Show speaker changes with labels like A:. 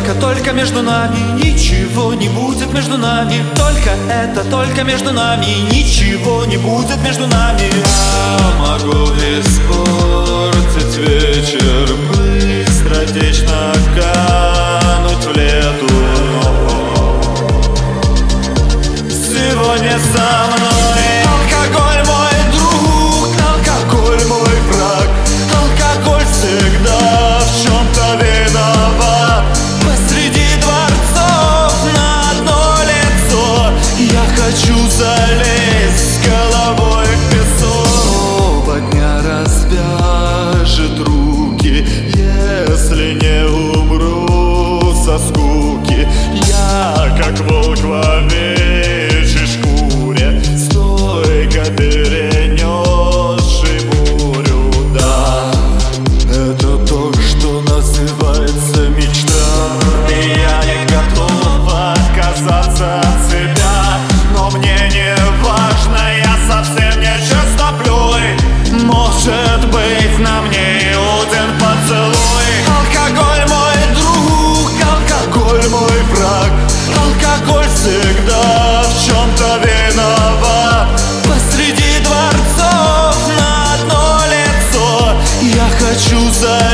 A: только между нами, ничего не будет между нами. Только между нами, ничего не будет между нами.
B: Я могу испортить вечер, быстротечно кануть в лету. Сегодня со мной алкоголь мой друг, алкоголь мой враг. Алкоголь всегда в чем-то виноват. Посреди дворцов на одно лицо я хочу залезть с головой в песок. Оба дня развяжет руки, если не умру со скуки. Я как волк в овечьей шкуре, стойко перенесший бурю. Да, это то, что называется мечта. И я не готов отказаться от себя, но мне не важно, я совсем не чистоплюй. Может быть, на мне Иудин поцелуй. Алкоголь мой друг, алкоголь мой враг. Алкоголь всегда в чем-то виноват. Посреди дворцов на одно лицо я хочу залезть